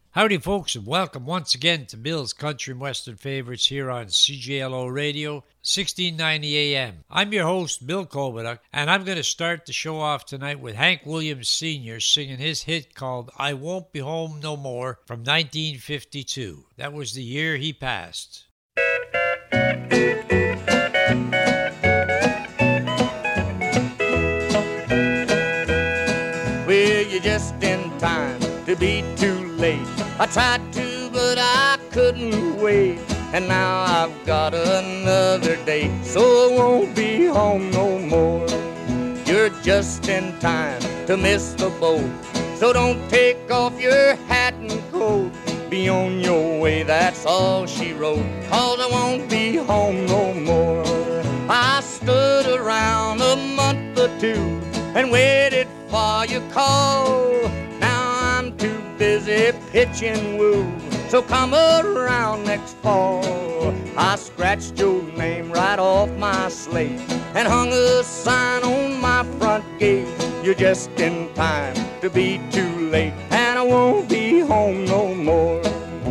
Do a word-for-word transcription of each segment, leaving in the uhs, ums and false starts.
Howdy, folks, and welcome once again to Bill's Country and Western Favorites here on C J L O Radio, sixteen ninety A M. I'm your host, Bill Kovaduck, and I'm going to start the show off tonight with Hank Williams Senior singing his hit called I Won't Be Home No More from nineteen fifty-two. That was the year he passed. Well, you're just in time to be too late. I tried to, but I couldn't wait. And now I've got another date, so I won't be home no more. You're just in time to miss the boat, so don't take off your hat and coat. Be on your way, that's all she wrote, 'cause I won't be home no more. I stood around a month or two and waited for your call. Now I'm too busy pitching woo, so come around next fall. I scratched your name right off my slate and hung a sign on my front gate. You're just in time to be too late, and I won't be home no more.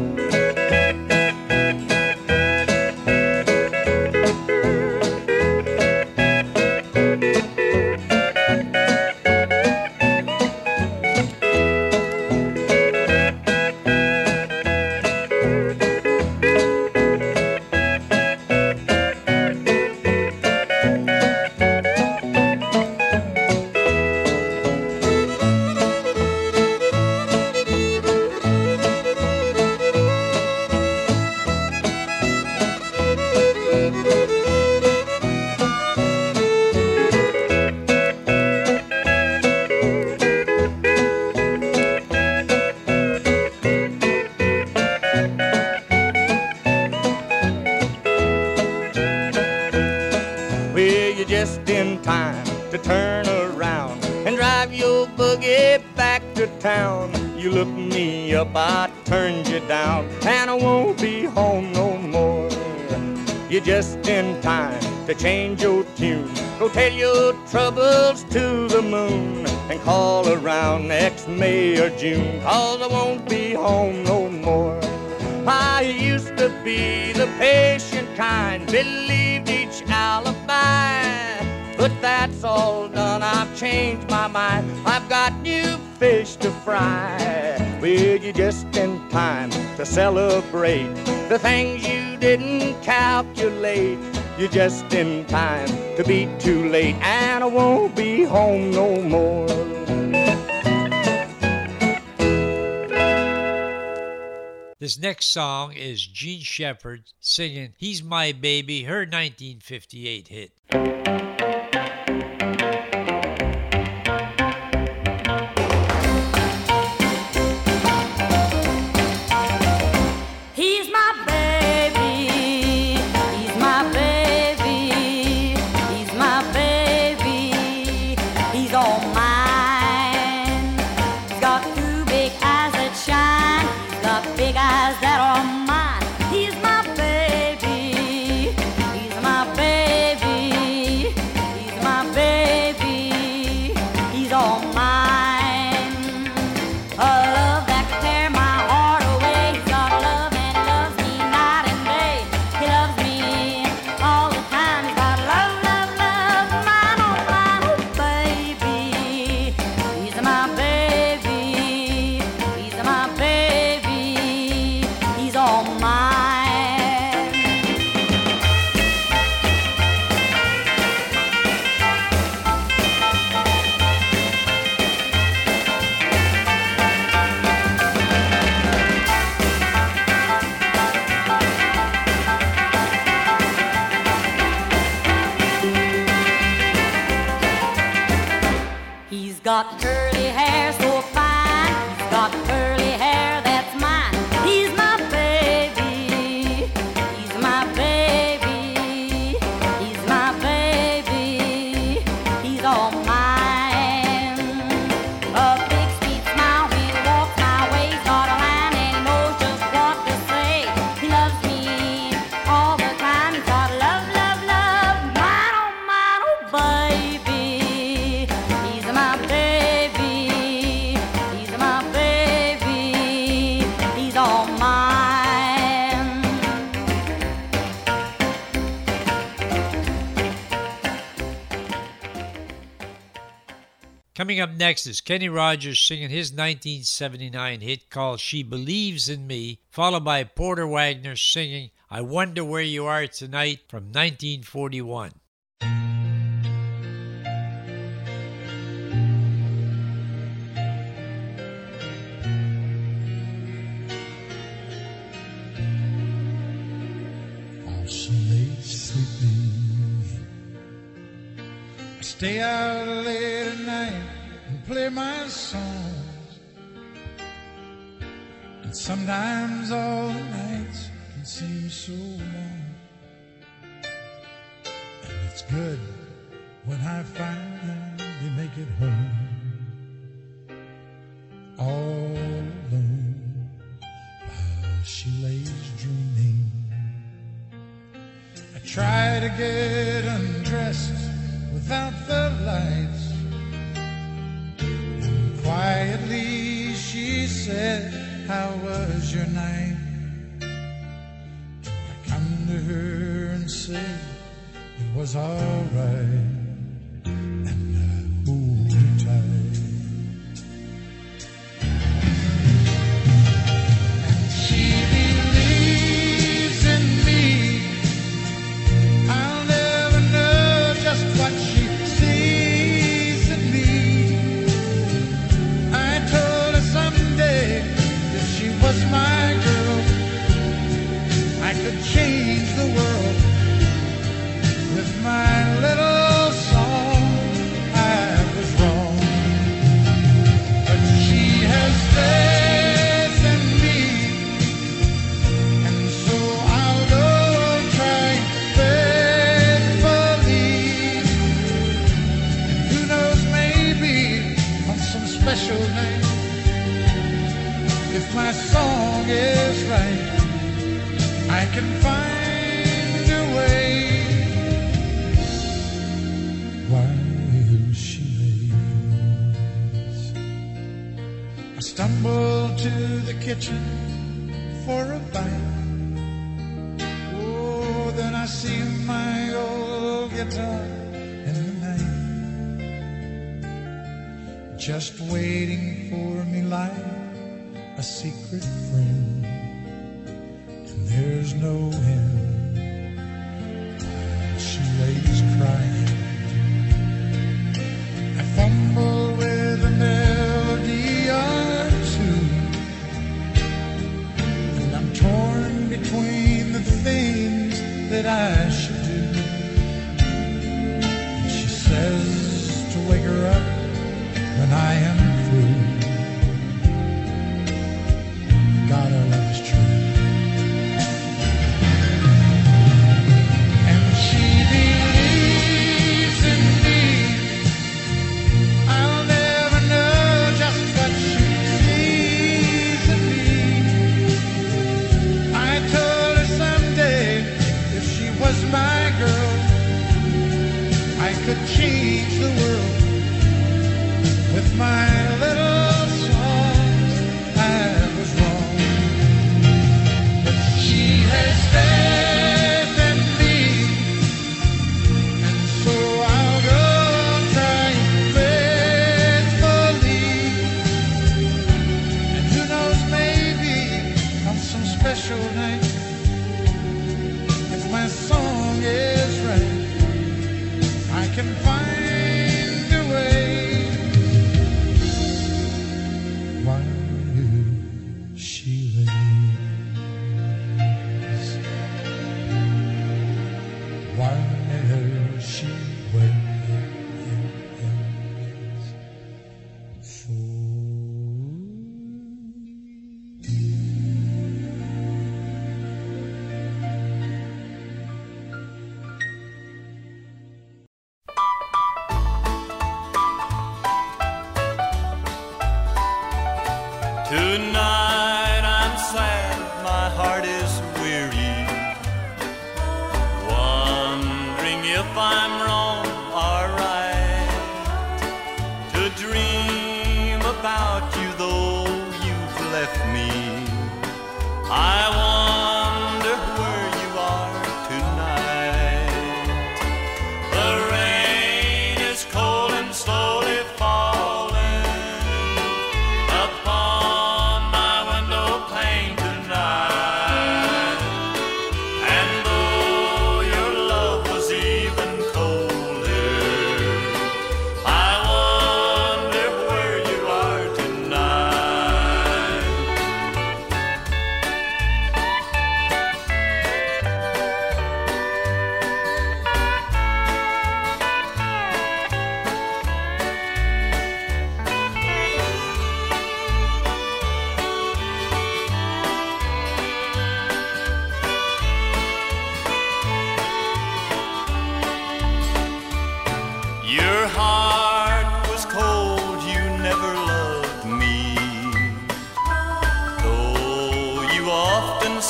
I turned you down, and I won't be home no more. You're just in time to change your tune. Go tell your troubles to the moon and call around next May or June, 'cause I won't be home no more. I used to be the patient kind, believed each alibi, but that's all done, I've changed my mind. I've got new fish to fry. Well, you're just in time to celebrate the things you didn't calculate. You're just in time to be too late, and I won't be home no more. This next song is Jean Shepard singing He's My Baby, her nineteen fifty-eight hit. He's my baby, he's my baby. Coming up next is Kenny Rogers singing his nineteen seventy-nine hit called She Believes in Me, followed by Porter Wagner singing I Wonder Where You Are Tonight from nineteen forty-one. While she lays sleeping, I stay out late at night and play my songs. And sometimes all the nights can seem so long. And it's good when I finally make it home, all alone while she lays dreaming. I try to get undressed without the lights, and quietly she said, how was your night? I come to her and said it was all right, and I hold her tight. And she believes in me. I'll never know just what she sees in me. I told her someday if she was my girl, I could change the world with my little song. I was wrong, but she has faith in me, and so I'll go try faithfully. And who knows, maybe on some special night, if my song is right, I can find a way. While she lays, I stumble to the kitchen for a bite. Oh, then I see my old guitar in the night, just waiting for me like a secret friend, and there's no end while she lays crying. I fumble with a melody or two, and I'm torn between the things that I should do. And she says to wake her up when I am through. God, our love is true. And she believes in me. I'll never know just what she sees in me. I told her someday if she was my girl, I could change the world with my little song. I was wrong, but she has faith in me, and so I'll go trying faithfully. And who knows, maybe on some special night, if my song is right, I can find a way. While she lays, while she waits for me.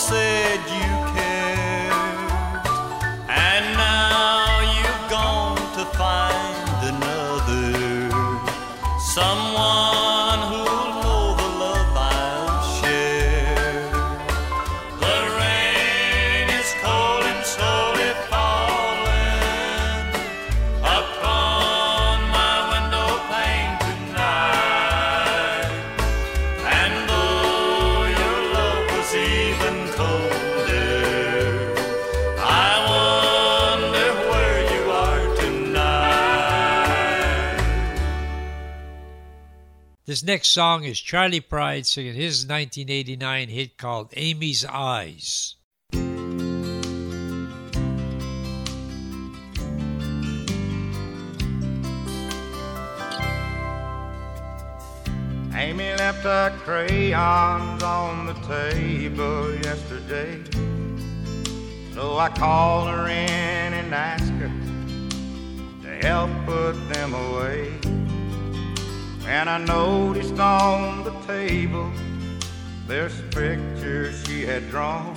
said you cared, and now you've gone to find another, someone who'll know the love I'll share. The rain is cold and slowly falling upon my window pane tonight, and though your love was even colder, I wonder where you are tonight. This next song is Charlie Pride singing his nineteen eighty-nine hit called Amy's Eyes. Amy left her crayons on the table yesterday, so I called her in and asked her to help put them away. And I noticed on the table there's a picture she had drawn.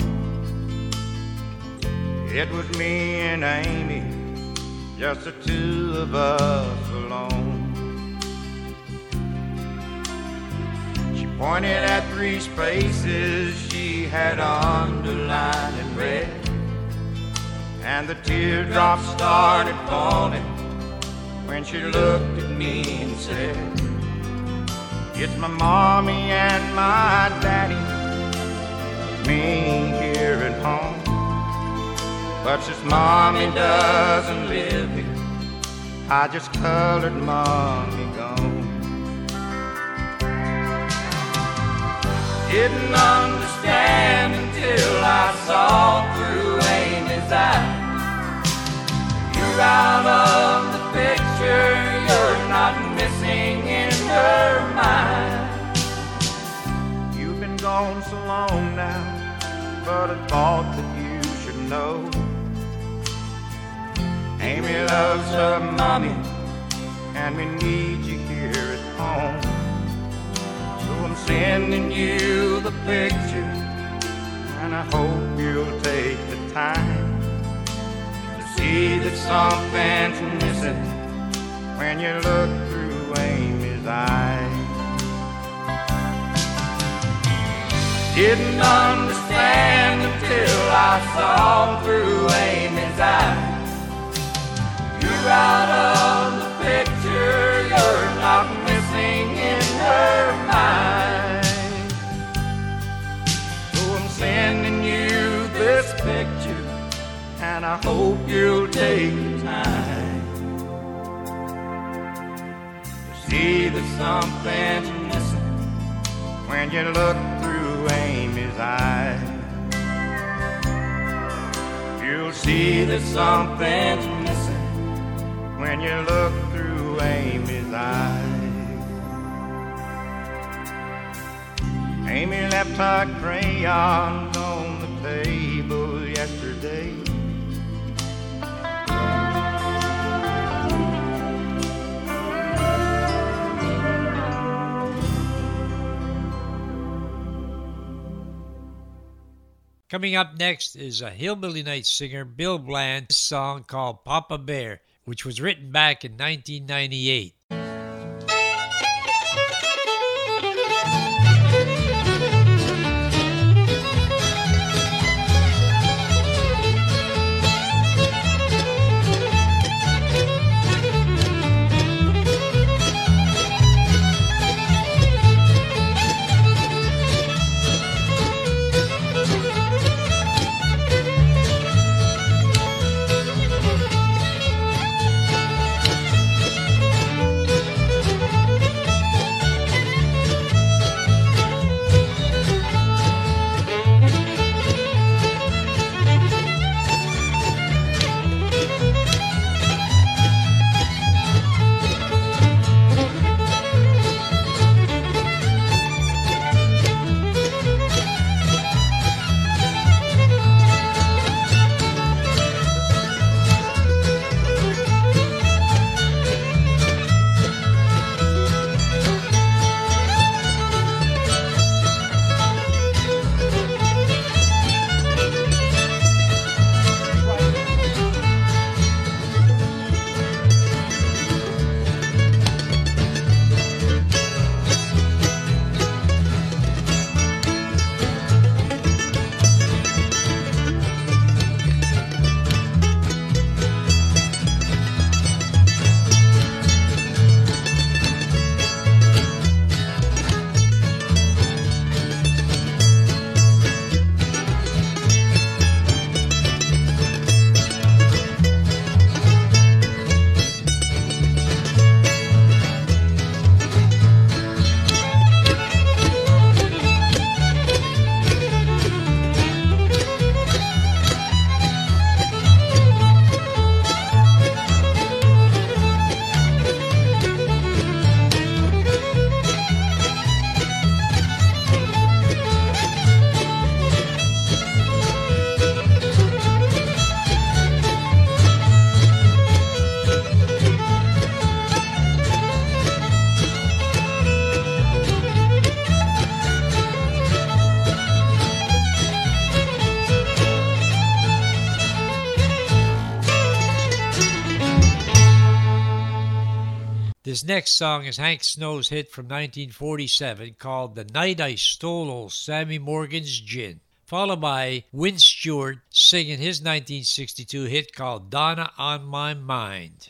It was me and Amy, just the two of us alone. She pointed at three spaces she had underlined in red, and the teardrops started falling when she looked at me and said, "It's my mommy and my daddy, me here at home. But since mommy doesn't live here, I just colored mommy gone." Didn't understand until I saw through Amy's eyes. You're out of the picture, you're not missing in her mind. You've been gone so long now, but I thought that you should know Amy loves her mommy, and we need you here at home. So I'm sending you the picture, and I hope you'll take the time to see that something's missing when you look through Amy's eyes. Didn't understand until I saw through Amy's eyes. You're out of the picture, you're not missing in her mind. So I'm sending you this picture, and I hope you'll take the time to see that something's missing when you look through Amy's eyes. You'll see that something's missing when you look through Amy's eyes. Amy left her crayons on the table yesterday. Coming up next is a Hillbilly Night singer, Bill Bland, a song called Papa Bear, which was written back in nineteen ninety-eight. This next song is Hank Snow's hit from nineteen forty-seven called The Night I Stole Old Sammy Morgan's Gin, followed by Win Stewart singing his nineteen sixty-two hit called Donna on My Mind.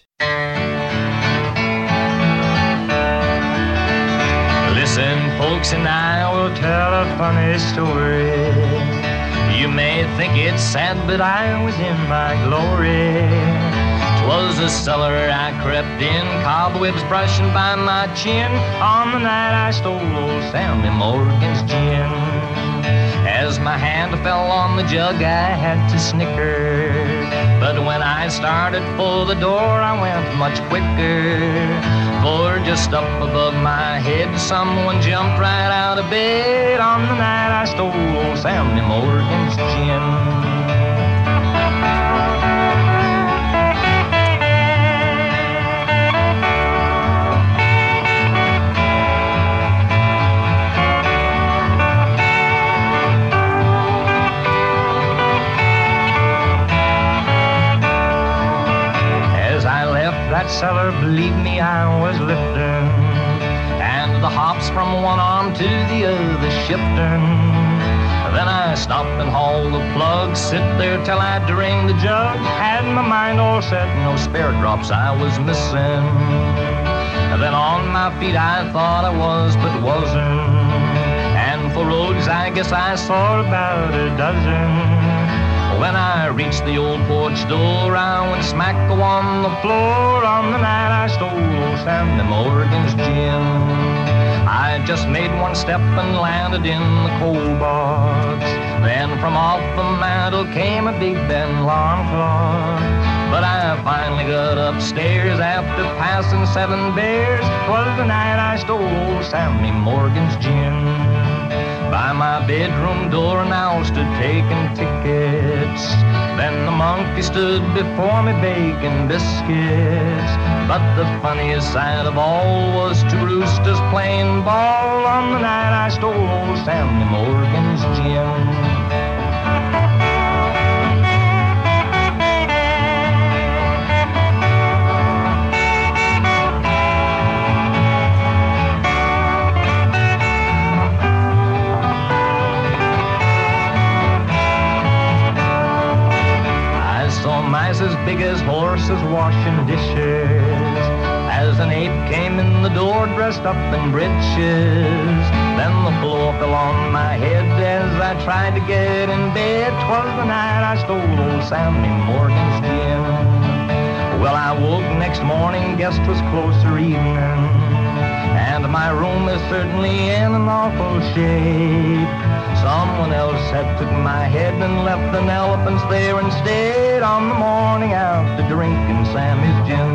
Listen, folks, and I will tell a funny story. You may think it's sad, but I was in my glory. 'Twas a cellar I crept in, cobwebs brushing by my chin, on the night I stole old Sammy Morgan's gin. As my hand fell on the jug, I had to snicker, but when I started for the door, I went much quicker. For just up above my head, someone jumped right out of bed on the night I stole old Sammy Morgan's gin. That cellar, believe me, I was lifting, and the hops from one arm to the other shifting. Then I stopped and hauled the plug, sit there till I drained the jug. Had my mind all set, no spare drops I was missing. Then on my feet I thought I was, but wasn't. And for roads I guess I saw about a dozen. When I reached the old porch door, I went smack on the floor on the night I stole old Sammy Morgan's gin. I just made one step and landed in the coal box. Then from off the mantel came a big bend alarm clock. But I finally got upstairs after passing seven bears. 'Twas the night I stole old Sammy Morgan's gin. By my bedroom door an owl stood taking tickets. Then the monkey stood before me baking biscuits. But the funniest sight of all was two roosters playing ball on the night I stole old Sammy Morgan's gin. Mice as big as horses washing dishes. As an ape came in the door dressed up in breeches. Then the floor fell on my head as I tried to get in bed. 'Twas the night I stole old Sammy Morgan's gin. Well, I woke next morning, guess 'twas closer evening, and my room is certainly in an awful shape. Someone else had took my head and left an elephant's there instead on the morning after drinking Sammy's gin.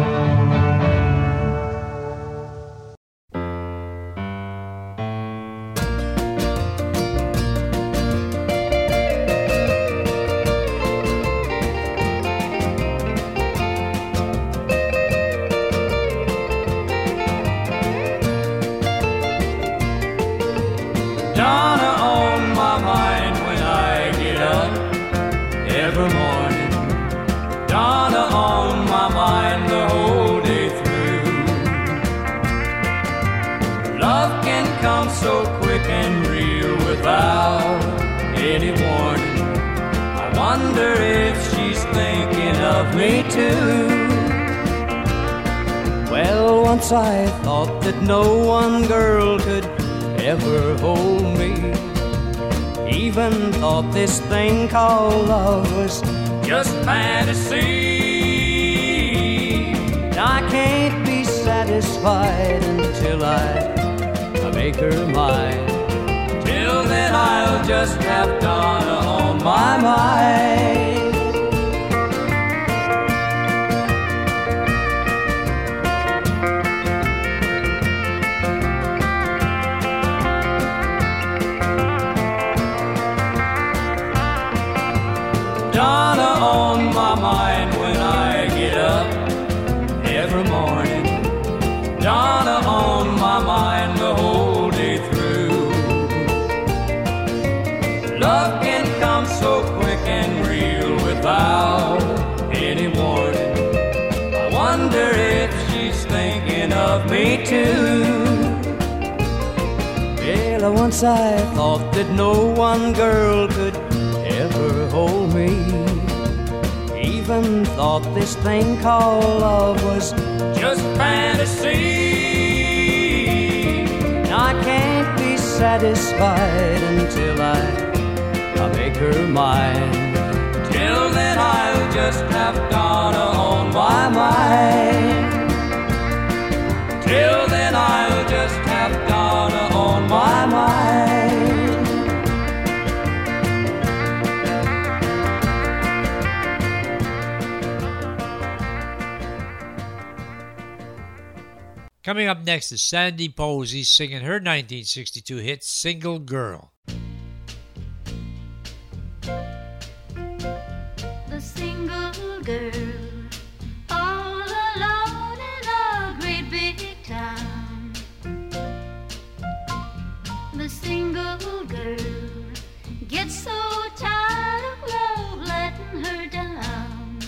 Any warning, I wonder if she's thinking of me too. Well, once I thought that no one girl could ever hold me. Even thought this thing called love was just fantasy. I can't be satisfied until I, I make her mine. Till then I'll just have Donna on my mind. Donna on my mind when I get up every morning. Donna on my mind the whole day through. Love can come so quick and real without any warning. I wonder if she's thinking love me too. Well, once I thought that no one girl could ever hold me. Even thought this thing called love was just fantasy. Now I can't be satisfied until I, I make her mine. Till then I'll just have Donna on my mind. Till then I'll just have Donna on my mind. Coming up next is Sandy Posey singing her nineteen sixty-two hit, Single Girl. The single girl, all alone in a great big town. The single girl gets so tired of love letting her down.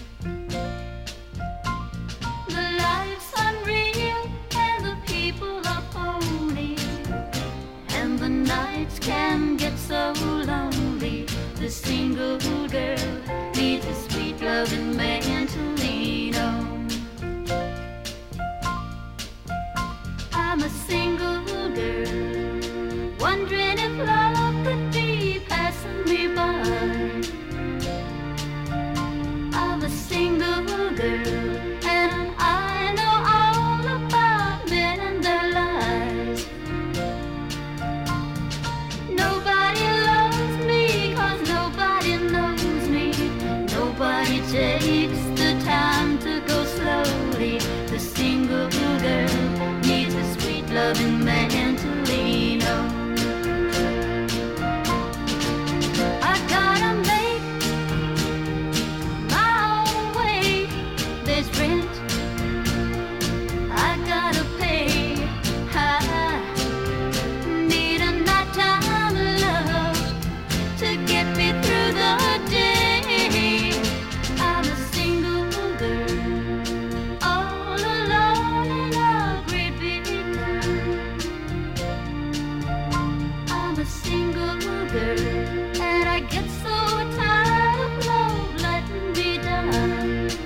The life's unreal and the people are phony, and the nights can get so lonely. The single girl needs a sweet loving man to lean on. I'm a single girl, wondering if love could be passing me by. I'm a single girl, and I know all about men and their lies. Nobody loves me, 'cause nobody knows me. Nobody takes the time to go slowly. The single girl needs a sweet loving man to lean on. I gotta make my own way. There's rent I gotta pay. I need a nighttime love to get me through the day. I'm a single girl, all alone in a great big town. I'm a single girl, and I get so tired of love letting me down.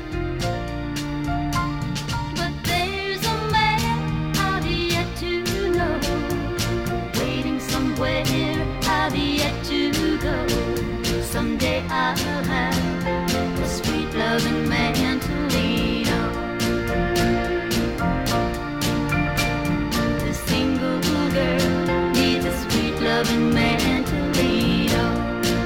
But there's a man I've yet to know, waiting somewhere I've yet to go. Someday I'll have a sweet loving man to lean on. The single girl needs a sweet loving man to lean on.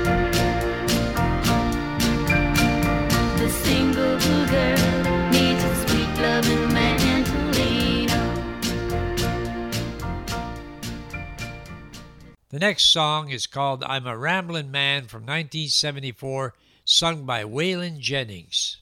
The single girl needs a sweet loving man to lean on. The next song is called I'm a Ramblin' Man from nineteen seventy-four, sung by Waylon Jennings.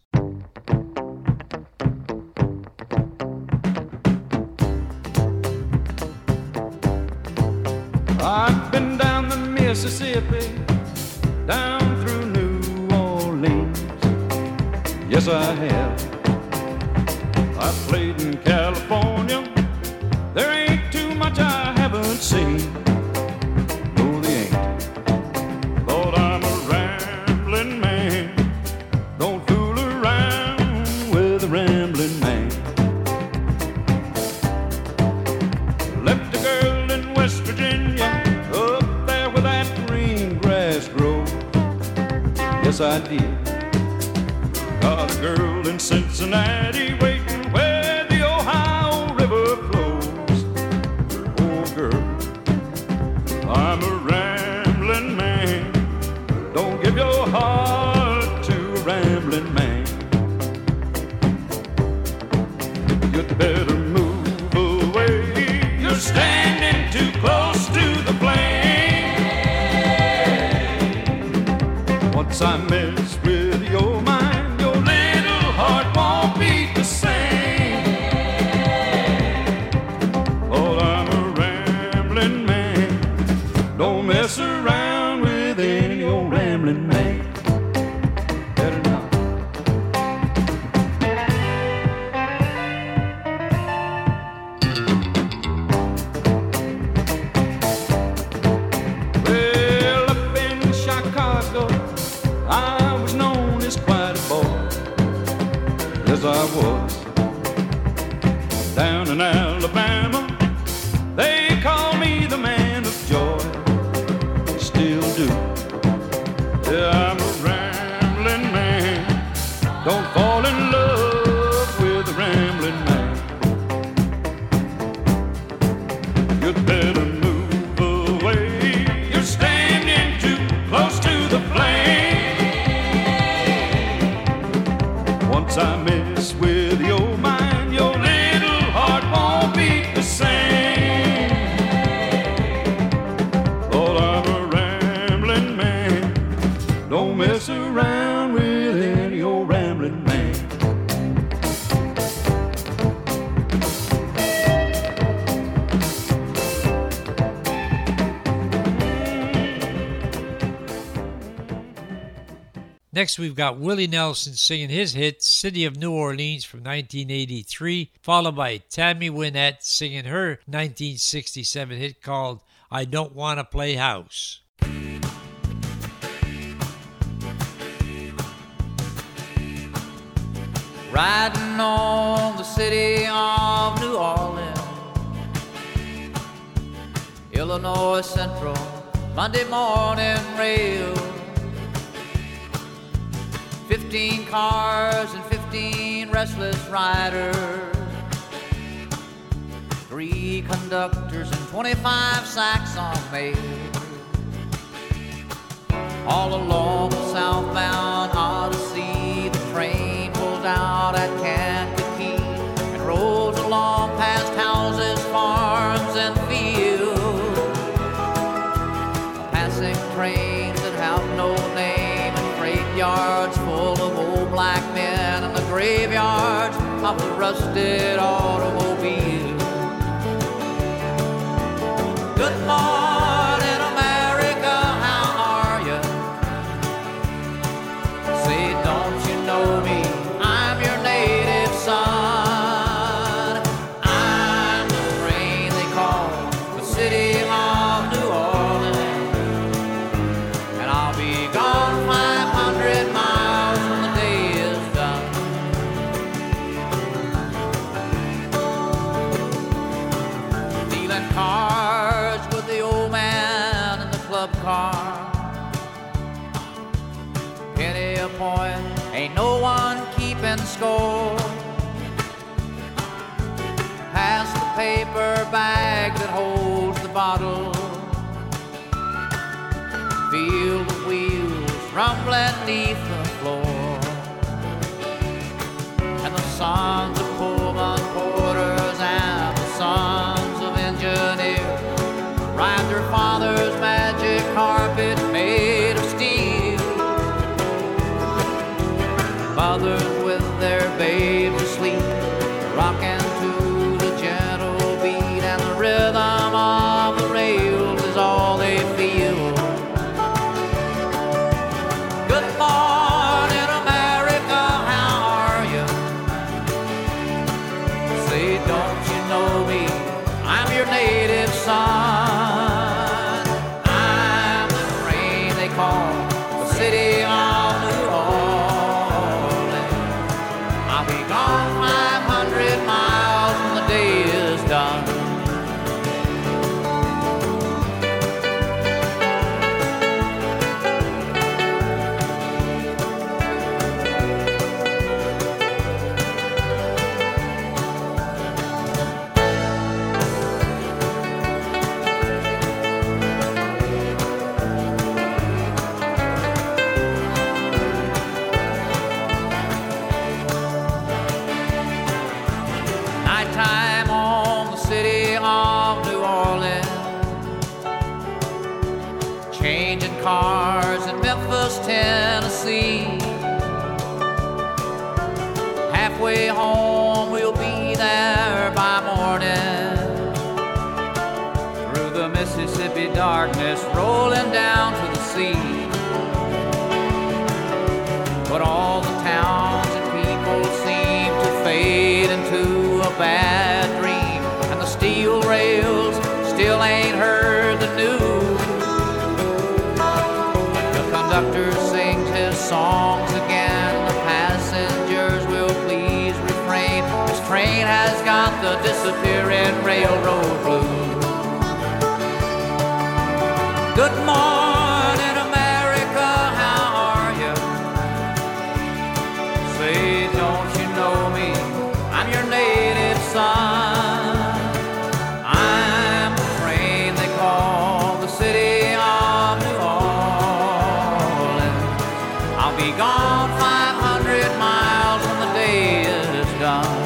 I've been down the Mississippi, down through New Orleans. Yes, I have. I've played in California. There ain't too much I haven't seen. No, they ain't. Lord, I'm a rambling man. Don't fool around with a rambling man. Left a girl in West Virginia, up there where that green grass grows. Yes, I did. Got a girl in Cincinnati waiting where the Ohio River flows. Oh, girl, I'm a rambling man. Don't give your heart to a rambling man. You'd better move away. You're standing too close to the flame. Once I mess with your mind, your little heart won't beat the same. Oh, I'm a rambling man. Don't mess around with any old rambling man. Better not. I was. Down in Alabama, they call me the man of joy. Still do. Yeah, I'm a rambling man. Don't fall in love with a rambling man. You'd better move away. You're standing too close to the flame. Once I mess with your mind, your little heart won't beat the same. Lord, I'm a rambling man. Don't mess around with any old rambling man. Next, we've got Willie Nelson singing his hit, City of New Orleans from nineteen eighty-three, followed by Tammy Wynette singing her nineteen sixty-seven hit called I Don't Want to Play House. Riding on the city of New Orleans, Illinois Central, Monday morning rail. Fifteen cars and fifteen restless riders, three conductors and twenty-five sacks on mail. All along the southbound Odyssey, the train pulls out at Kankakee and rolls along past houses, farms, and fields, passing trains that have no name and freight yards full of old black men and the graveyards of the rusted automobile. Good morning, America, how are you? Say, don't you know me? I'm your native son. I'm the rain they call the city of New Orleans, and I'll be gone five hundred miles when the day is done. Dealing cards with the old man in the club car. Penny a point, ain't no one keeping score. Pass the paper bag that holds the bottle. Feel the wheels rumbling neath the floor. And the sons of Pullman porters and the sons of engineers ride their father's magic carpet made of steel. Mothers with their babes asleep, rocking to the gentle beat, and the rhythm of the rails is all they feel. Good morning, America, how are you? Say, don't you know me? I'm your native son. I'm the rain they call the city of New Orleans. I'll be gone five hundred miles when the day is done. Nighttime on the city of New Orleans, changing cars in Memphis, Tennessee. Halfway home, we'll be there by morning. Through the Mississippi darkness, rolling down to the sea. But all the towns and people seem to fade into a bad dream, and the steel rails still ain't heard the news. The conductor sings his songs again, the passengers will please railroad blues. Good morning, America, how are you? Say, don't you know me? I'm your native son. I'm the train they call the city of New Orleans. I'll be gone five hundred miles when the day is done.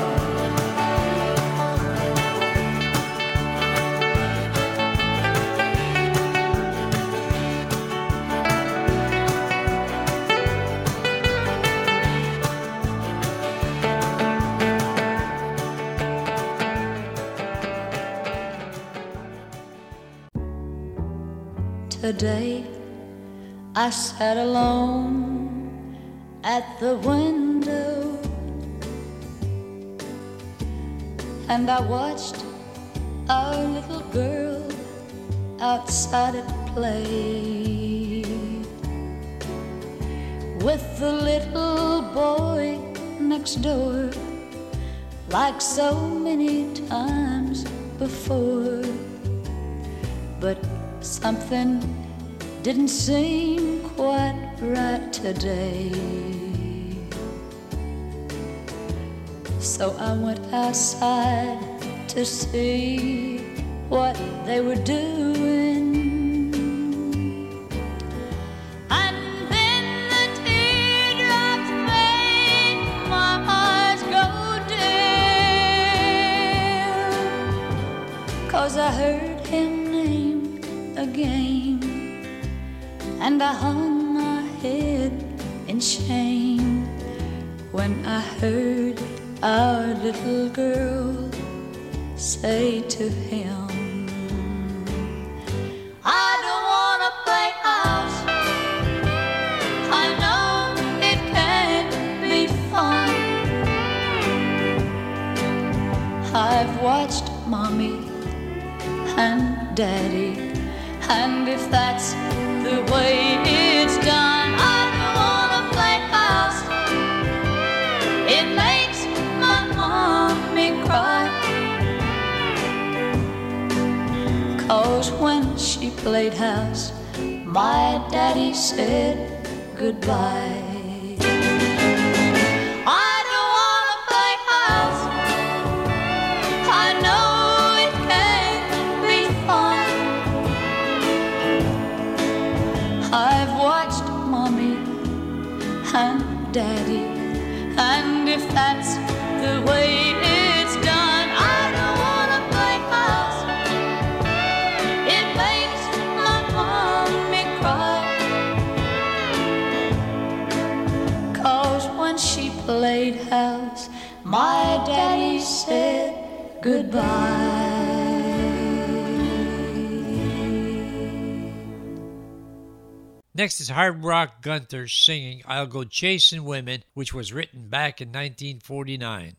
Today I sat alone at the window and I watched our little girl outside at play with the little boy next door, like so many times before. But something didn't seem quite right today. So I went outside to see what they were doing. And then the teardrops made my eyes go dim, 'cause I heard him again, and I hung my head in shame when I heard our little girl say to him, I don't wanna play house, I know it can't be fun. I've watched Mommy and Daddy, and if that's the way it's done, I don't wanna play house. It makes my mommy cry, 'cause when she played house, my daddy said goodbye. I don't wanna play house, I know it can't be fun. I've watched Mommy and Daddy, and if that's the way it's done, I don't wanna play house. It makes my mommy cry, 'cause when she played house, my daddy said goodbye. Next is Hard Rock Gunther singing I'll Go Chasing Women, which was written back in nineteen forty-nine.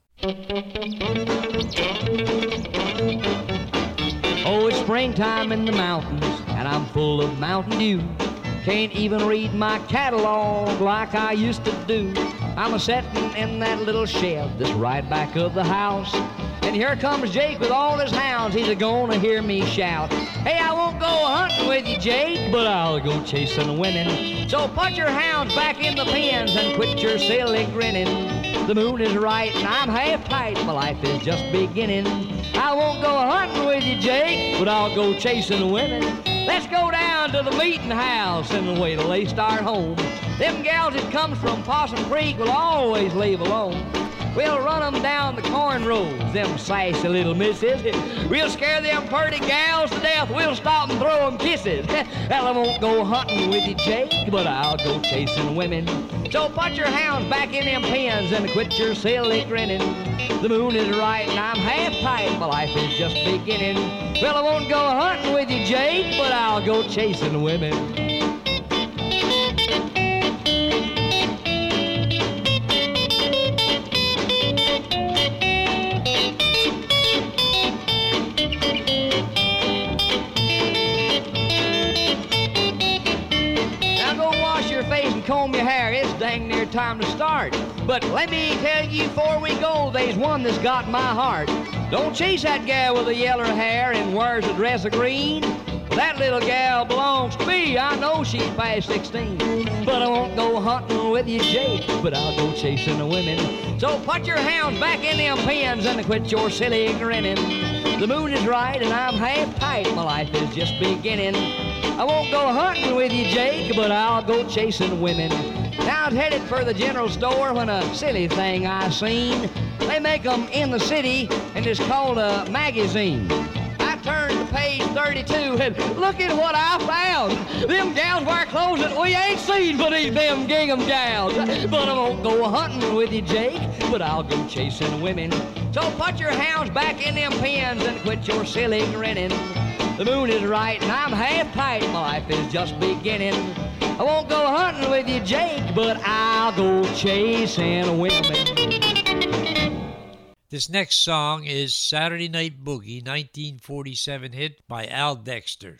Oh, it's springtime in the mountains, and I'm full of Mountain Dew. Can't even read my catalog like I used to do. I'm a-settin' in that little shed that's right back of the house. And here comes Jake with all his hounds. He's a-gonna hear me shout, hey, I won't go hunting with you, Jake, but I'll go chasing women. So put your hounds back in the pens and quit your silly grinning. The moon is right and I'm half tight. My life is just beginning. I won't go hunting with you, Jake, but I'll go chasing women. Let's go down to the meeting house and wait till they start home. Them gals that comes from Possum Creek will always leave alone. We'll run them down the corn rows, them sassy little misses. We'll scare them purty gals to death. We'll stop and throw them kisses. Well, I won't go hunting with you, Jake, but I'll go chasing women. So put your hounds back in them pens and quit your silly grinning. The moon is right and I'm half tight. My life is just beginning. Well, I won't go hunting with you, Jake, but I'll go chasing women. Comb your hair, it's dang near time to start. But let me tell you before we go, there's one that's got my heart. Don't chase that gal with the yellow hair and wears a dress of green. That little gal belongs to me. I know she's past sixteen. But I won't go hunting with you, Jake, but I'll go chasing the women. So put your hounds back in them pens and quit your silly grinning. The moon is right and I'm half tight. My life is just beginning. I won't go hunting with you, Jake, but I'll go chasing women. Now I was headed for the general store when a silly thing I seen. They make them in the city and it's called a magazine. I turned to page thirty-two and look at what I found. Them gals wear clothes that we ain't seen beneath them gingham gals. But I won't go hunting with you, Jake, but I'll go chasing women. So put your hounds back in them pens and quit your silly grinning. The moon is right and I'm half tight. My life is just beginning. I won't go hunting with you, Jake, but I'll go chasing women. This next song is Saturday Night Boogie, nineteen forty-seven hit by Al Dexter.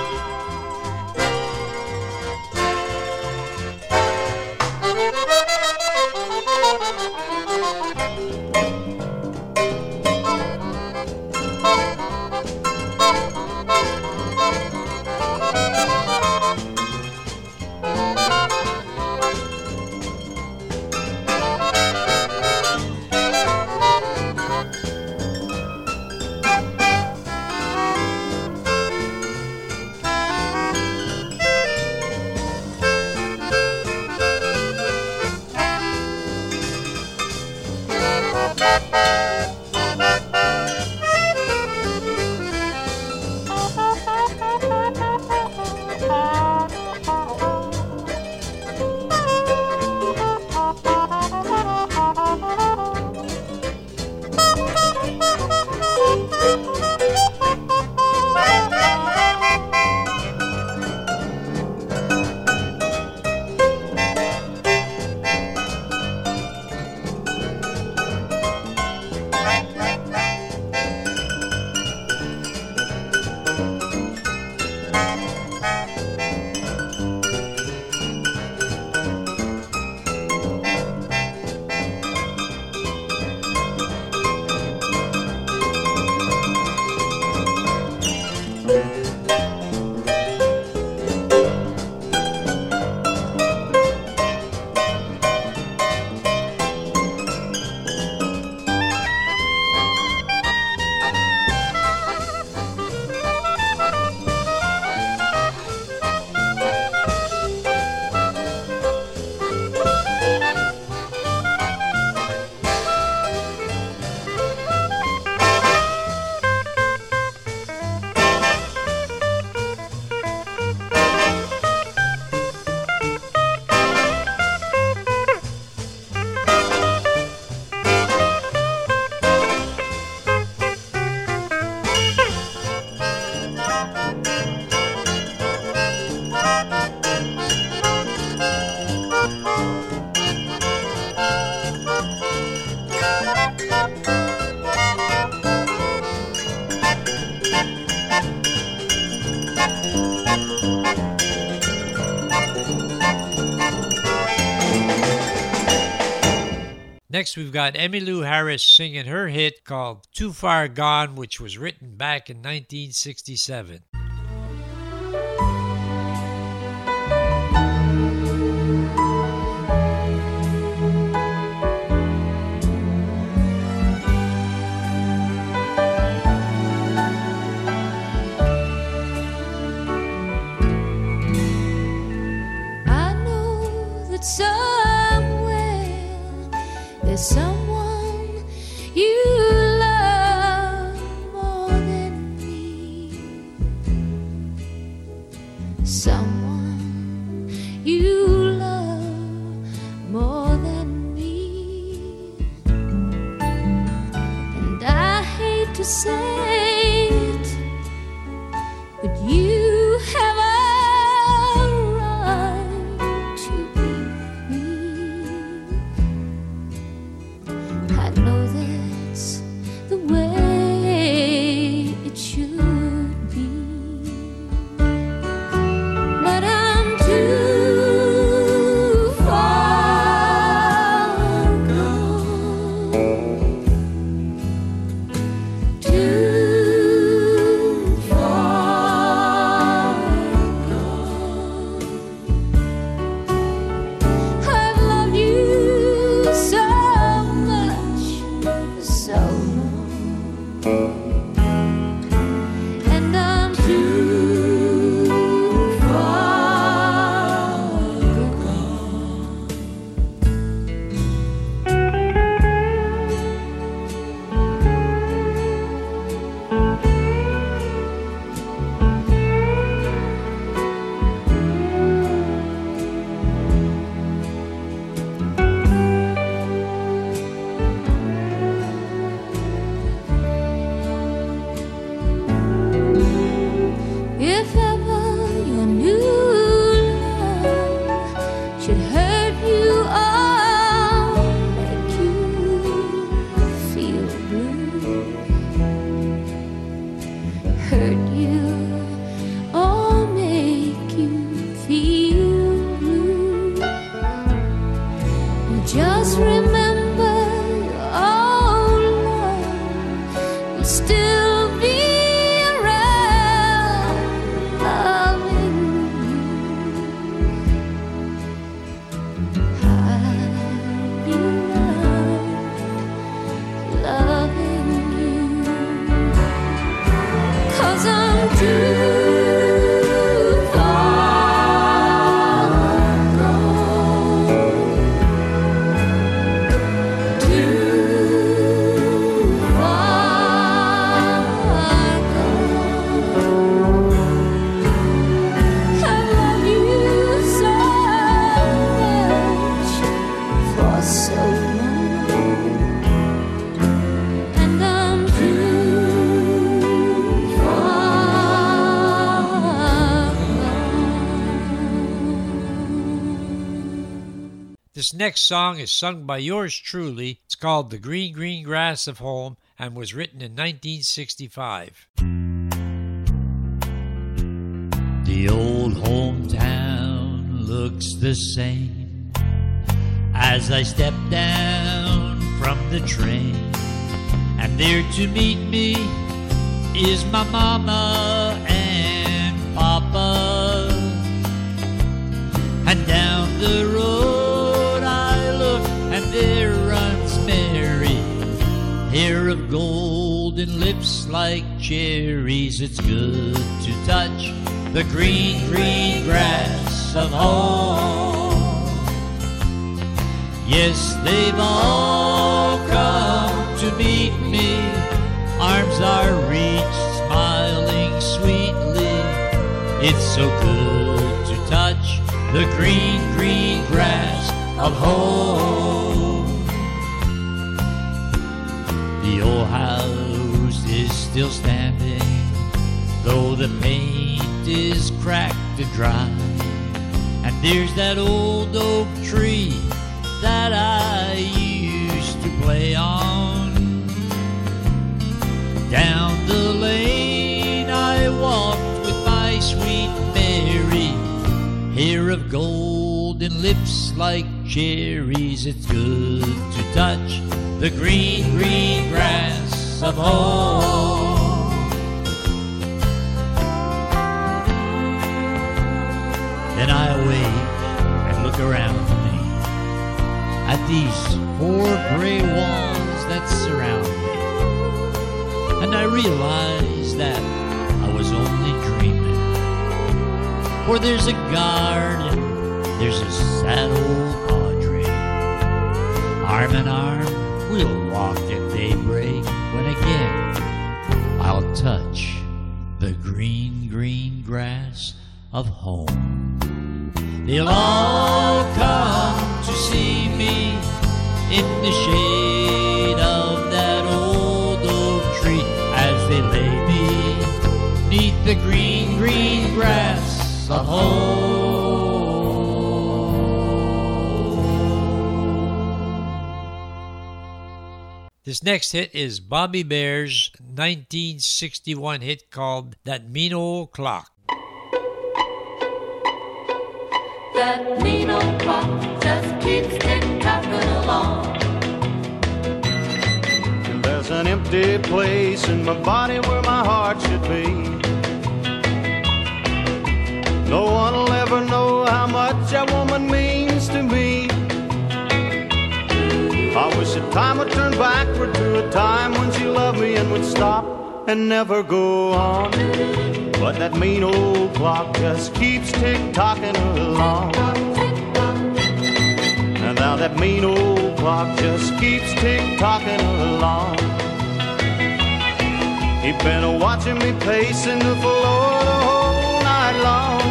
Next, we've got Emmylou Harris singing her hit called Too Far Gone, which was written back in nineteen sixty-seven. I know that somewhere there's someone you love more than me, someone you love more than me, and I hate to say it, but you have a right to be free. I know that's the way it should be, but I'm too far gone Just remember, oh love will still be around, loving you. I love loving you, 'cause I'm too This next song is sung by yours truly. It's called The Green, Green Grass of Home and was written in nineteen sixty-five. The old hometown looks the same as I step down from the train, and there to meet me is my mama and papa. And down the road I look, and there runs Mary, hair of gold and lips like cherries. It's good to touch the green, green grass of home. Yes, they've all come to meet me, arms are reached, smiling sweetly. It's so good to touch the green, green grass of home. The old house is still standing, though the paint is cracked and dry. And there's that old oak tree that I used to play on. Down the lane I walked with my sweet Mary, hair of gold and lips like cherries. It's good to touch the green, green grass of home. Then I awake and look around me at these four gray walls that surround me, and I realize that I was only dreaming. For there's a garden, there's a sad old padre, arm in arm we'll walk at daybreak, when again I'll touch the green, green grass of home. They'll all come to see me in the shade of that old oak tree, as they lay me 'neath the green, green grass of home. This next hit is Bobby Bear's nineteen sixty-one hit called That Mean Old Clock. That mean old clock just keeps tick-tocking along. There's an empty place in my body where my heart should be. No one will ever know how much a woman means to me. I wish that time would turn backward to a time when she loved me and would stop and never go on. But that mean old clock just keeps tick-tocking along. And now that mean old clock just keeps tick-tocking along. He's been watching me pacing the floor the whole night long.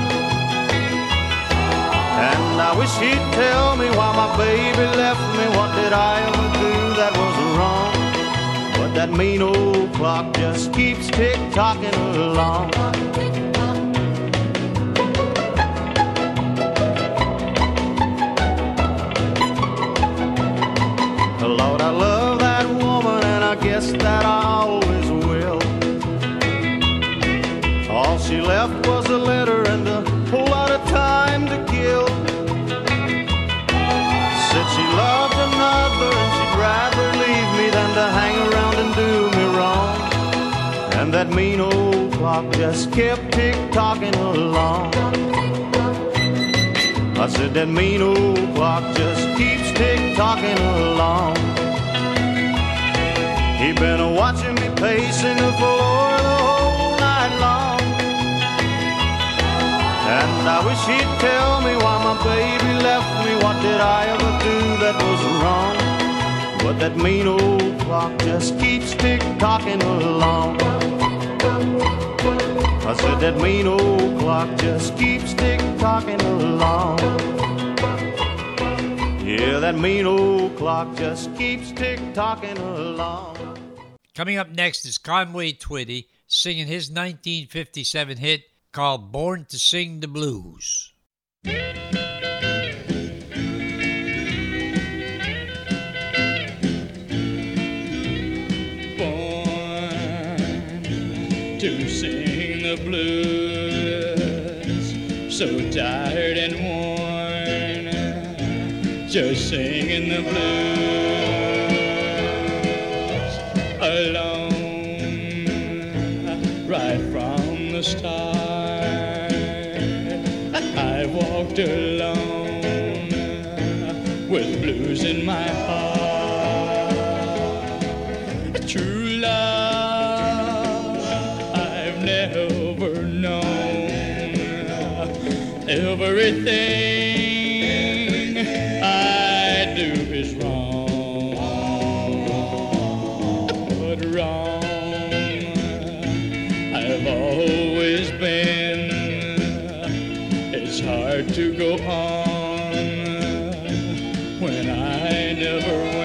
And I wish he'd tell me why my baby left me. What did I ever do that was wrong? But that mean old clock just keeps tick-tocking along. Lord, I love that woman, and I guess that I always will. All she left was a letter and a whole lot of time to kill. Said she loved that mean old clock just kept tick-tocking along. I said that mean old clock just keeps tick-tocking along. He been watching me pacing the floor the whole night long. And I wish he'd tell me why my baby left me. What did I ever do that was wrong? But that mean old clock just keeps tick-tocking along. I said that mean old clock just keeps tick-tocking along. Yeah, that mean old clock just keeps tick-tocking along. Coming up next is Conway Twitty singing his nineteen fifty-seven hit called Born to Sing the Blues. To sing the blues, so tired and worn, just singing the blues alone, right from the start. I walked alone with blues in my heart. True love never known. Everything I do is wrong, but wrong I've always been. It's hard to go on when I never win.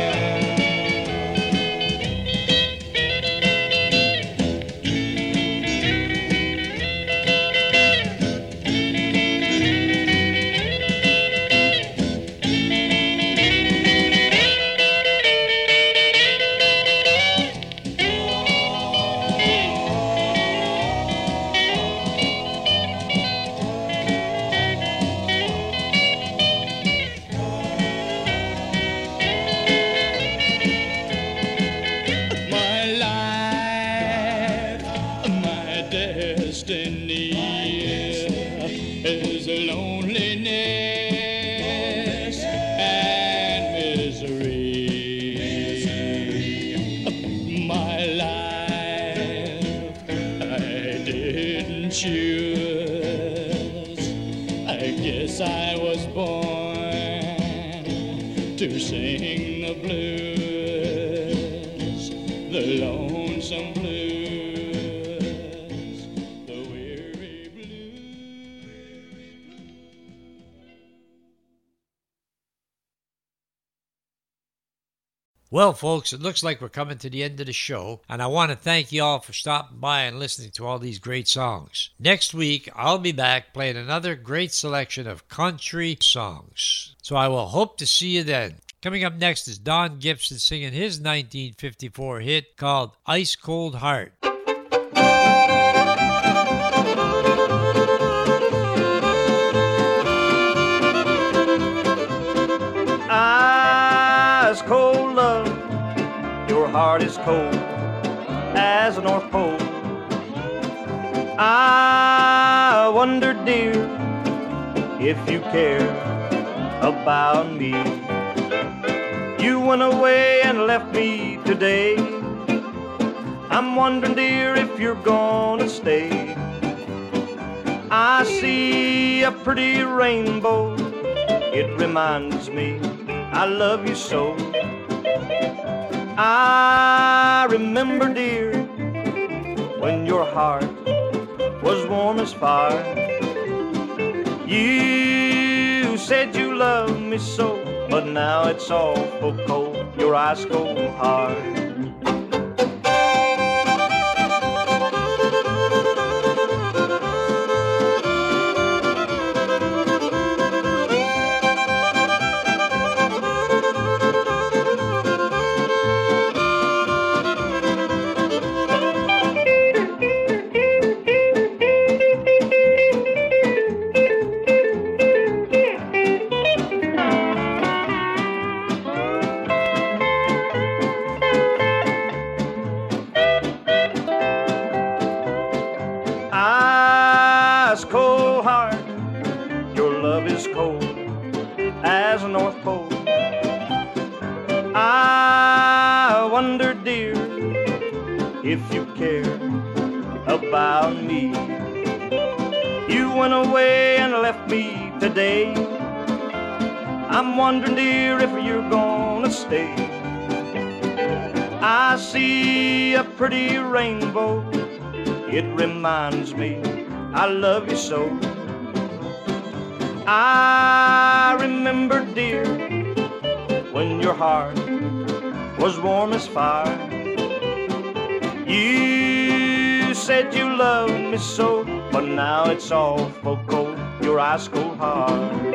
To sing the blues, the lonesome blues, the weary blues. Well, folks, it looks like we're coming to the end of the show, and I want to thank you all for stopping by and listening to all these great songs. Next week, I'll be back playing another great selection of country songs. So I will hope to see you then. Coming up next is Don Gibson singing his nineteen fifty-four hit called Ice Cold Heart. Ice cold love, your heart is cold as a North Pole. I wonder, dear, if you care about me. You went away and left me today. I'm wondering, dear, if you're gonna stay. I see a pretty rainbow. It reminds me I love you so. I remember, dear, when your heart was warm as fire. You said you loved me so, but now it's awful cold, your ice cold heart. as a North Pole. I wonder, dear, if you care about me. You went away and left me today. I'm wondering, dear, if you're gonna stay. I see a pretty rainbow. It reminds me I love you so. I remember, dear, when your heart was warm as fire. You said you loved me so, but now it's awful cold, your ice cold heart.